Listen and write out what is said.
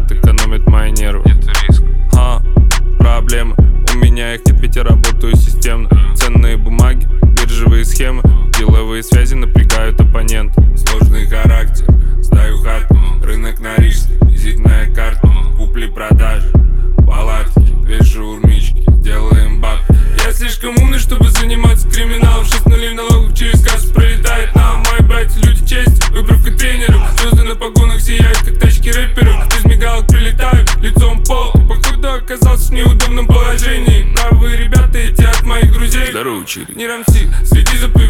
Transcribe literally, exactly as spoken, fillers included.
говорят, экономит мои нервы. Нет риска. Ха, проблемы, у меня их нет, ведь я работаю системно. Ценные бумаги, биржевые схемы, деловые связи напрягают оппонента. Сложный характер, сдаю хату, рынок на рижской, визитная карта, купли-продажи, палатки, две шаурмички, делаем баб. Я слишком умный, чтобы заниматься криминалом. Шесть нулей в налогах через кассу пролетает нам. Мои братья люди честь, выправка тренеров. Звезды на погонах сияют, как тачки рэперов. Из мигалок прилетают, лицом в пол. Ты походу оказался в неудобном положении. Правые ребята эти от моих друзей. Здорово, Чири. Не рамси, следи за